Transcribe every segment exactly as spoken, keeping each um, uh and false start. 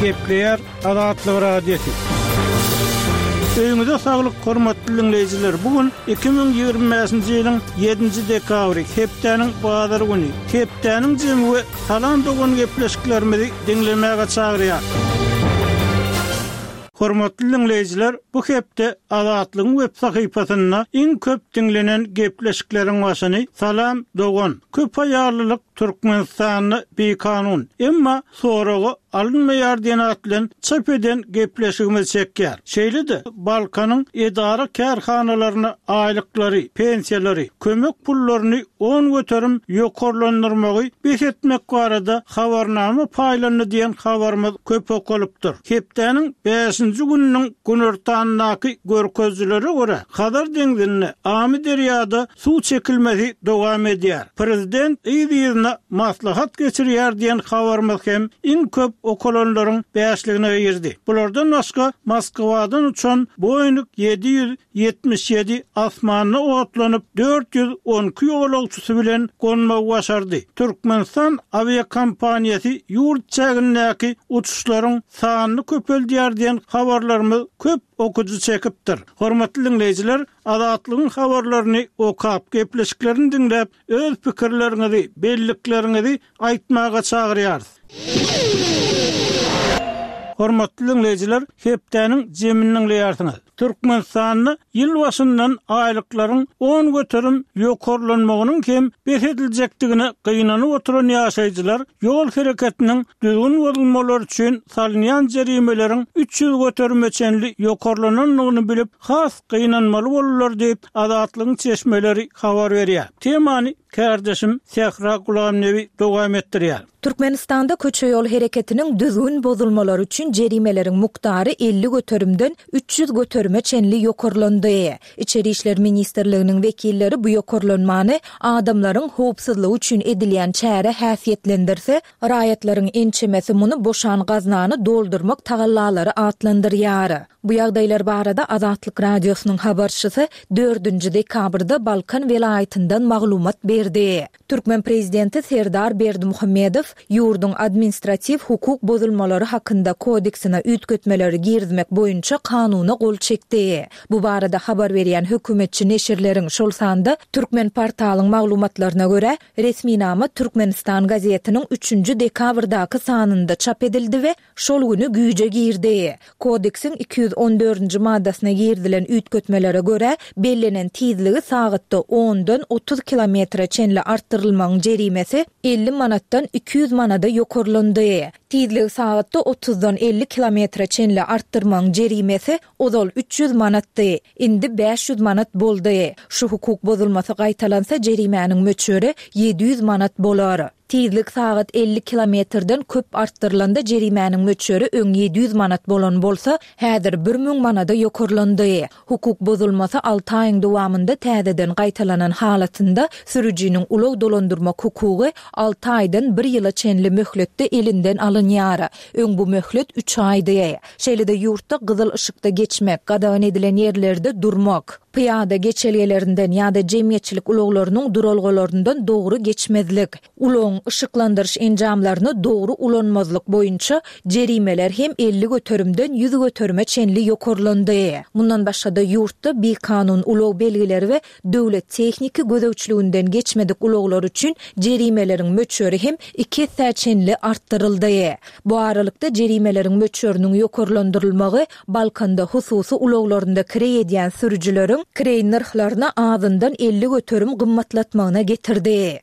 Kepler Adatlyk radiosu. Öýüňizde saglyk, hormatly dinleýijiler. Bugun iki bin ýygrymyňky ýylyň ýedinji dekabry, hepdeniň bazary güni. Hepdeniň jemgy talan dogan gepleşiklerimizi dinlemäge çagyrýar. Hormatly dinleýijiler, bu hepde Adatlyň web sahypasyna iň köp dinlenen gepleşikleriň başyny Salam dogan. Köp aýarlylyk Türkmenistany bekanun. Emma soragy alınmaýar diýen atlan çap eden gepleşigimiz çekýär. Şeýle-de Balkanyň edara kärhanalaryna aýlyklary, pensiýalary, kömek pullaryny on göterim ýokarlandyrmagy beýetmek barada habarnama paýlanyny diýen habarymyz köp okulypdyr. Hepdeniň beşinji gününiň günortanyňky görkezlere görä Hadar deňzine Amy derýada suw çekilmesi dowam edýär. Prezident ýygyna maslahat geçirýär diýen habarymyz hem iň köp okulanlaryň beýişligine girdi. Bulardan başga Moskwadan uçan Boeing yedi yüz yetmiş yedi asmanyna otlanyp dört yüz on iki ýolagçysy bilen gonma başardy. Türkmenistan aviakompaniýasy ýurt çägindäki uçuşlaryň sanyny köpeldiýär diýen habarlarymyz köp okuju çekipdir. Hormatly dinleýijiler, Adatlygyň habarlaryny okap, gepleşiklerini dinläp, öz pikirleriňizi, belliklerinizi aýtmaga çagyrýarys. Hormatly dinleýijiler, hepdeniň jeminiň leýarsyňyz. Türkmenistanyň ýyl başyndan aýlyklaryň on göterim ýokarlanmagynyň hem berediljakdigine gynanyp oturan ýaşaýjylar ýol hereketiniň düzgün bolmaly üçin salynýan jerimelerin üç yüz göterime çenli ýokarlananyny bilip has gynanmaly bolurlar diýip Adatlygyň çeşmeleri habar berýär. Temany kardeşim Sehra Gulamnevi dowam etdirýär. Türkmenistanda köçe ýol hereketiniň düzgün bozulmalary üçin jerimelerin muktary elli göterimden üç yüz göterime çenli ýokarlandy. İçeri işler ministrliginiň wekilleri bu ýokarlanmany adamlaryň howpsuzlygy üçin edilýän çäre häsiýetlendirse, raýatlaryň ençemesi muny boşan gaznany doldurmak tagallalary atlandyrýar. Bu ýagdaýlar barada Adatlyk radiosynyň habarçysy dördünji dekabrda Balkan welaýatyndan maglumat berdi. Türkmen prezidenti Serdar Berdimuhammedow ýurdun administrativ hukuk bozulmalary hakynda kodeksine ütgötmeleri girizmek boýunça kanuny gol çekdi. Bu barada habar berýän hökümetçi neşirleriň şol sanda Türkmen portalynyň maglumatlaryna görä, resmi nama Türkmenistan gazetiniň üçünji dekabrdaky sanynda çap edildi we şol güni güýje girdi. Kodeksin iki yüz on dördünji maddasyna girdilen ütgötmelere görä, bellenen tizligi sagatda ondan otuz kilometre çenli arttyrylmagyň jerimesi elli manatdan iki yüz manada ýokarlandy. Tizligi sagatda otuzdan elli kilometre çenli arttyrmagyň jerimesi ozal üç yüz manatdy. Indi beş yüz manat boldy. Şu hukuk bozulmasy gaýtalansa jerimäniň möçüri yedi yüz manat bolar. Tizlik sagat elli kilometrden köp arttyrylanda jerimäniň möçüri öň yedi yüz manat bolan bolsa, häzir bir müň manada ýokarlandy. Hukuk bozulmasy alty aýyň dowamynda täzeden gaýtalanan halatynda sürüjiniň ulug dolandyrmak hukugy alty aýdan bir ýyla çenli möhletde elinden alınýar. Öň bu möhlet üç aýdy. Şeýle-de ýurtda gyzyl ışykda geçmek, gadagan edilen ýerlerde durmak, piyada geçelgelerinden ýa-da jemgyýetçilik uluglarynyň duralgalaryndan dogry geçmezlik, ulug ışıklandırış enjamlaryny dogry ulanmazlyk boýunça jerimeler hem elli göterimden yüz göterime çenli ýokarlandy. Mundan başga da ýurtda bir kanun ulug belgileri we döwlet tekniki gözegçiliginden geçmedik uluglar üçin jerimelerin möçüri hem iki çenli arttyryldy. Bu aralykda jerimelerin möçüriniň ýokarlandyrylmagy Balkanda hususy uluglarynda kire edýän sürüjileriň kire narhlaryna azyndan elli göterim gymmatlatmagyna getirdi.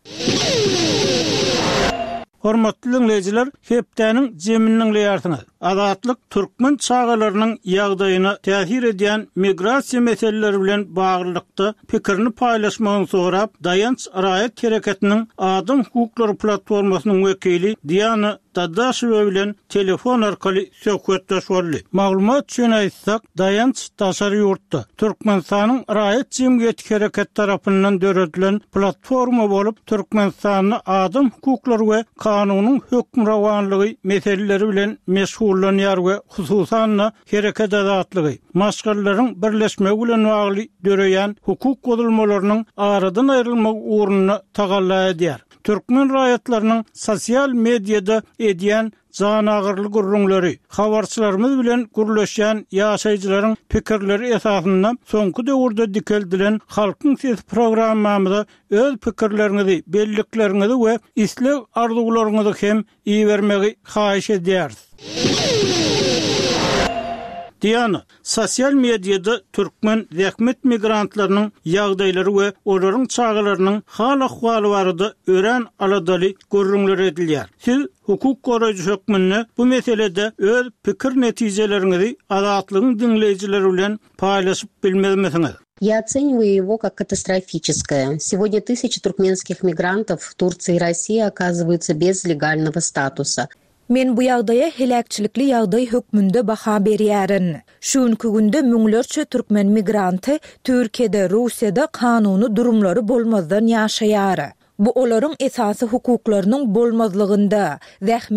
Hormatly dinleýijiler, hepdeniň jeminiň leýarsyňyz. Adatlyk türkmen çağalarynyň ýagdaýyna täsir edýän migrasiýa meseleleri bilen baglykda pikirini paýlaşmagyny sorap, Dayanç Raýat Hereketiniň Adam Hukuklary platformasynyň wekili Diana Dadaşewa bilen telefon arkaly söhbetdeş boldy. Maglumat üçin aýtsak, Dayanç taşary ýurtda Türkmenistanyň Raýat Jemgyýeti Hereket tarapyndan döredilen platforma bolup, Türkmenistanyň adam hukuklary we kanunyň hökmrawanlygy meseleleri bilen meşgullanýar we hususan hereket azatlygy, maşgallaryň birleşmegi bilen bagly döreýän hukuk bozulmalarynyň aradan aýrylmak uğruna tagalla edýär. türkmen raýatlarynyň sosial mediada edýän janagyrly gurrunlary, habarçylarymyz bilen gurlaşan ýaşaýjylaryň pikirleri esasynda soňky döwürde dikeldilen halkyň ses programmamyzda öz pikirlerinizi, belliklerinizi we isleg arzularyňyzy hem iýermegi haýyş edýäris. Diýany, sosial mediada türkmen zähmet migrantlarynyň ýagdaýlary we olaryň çağalarynyň hal ahwaly barada ören aladaly gurrunlar edilýär. Siz hukuk goraýjy hökmünde bu meselede öz pikir netijelerinizi azatlygyň dinleýijileri bilen paýlaşyp bilmezmisiňiz? Я оцениваю его как катастрофическое. Сегодня тысячи туркменских мигрантов в Турции и России оказываются без легального статуса. Men bu ýagdaýa helakçylikli ýagdaý hökmünde baha berýärin. Şuňky günde müňlerçe türkmen migranty Türkiýede, Russiýada kanuny durumlary bolmazdan ýaşaýar. Bu olaryň esasy hukuklarynyň bolmazlygynda,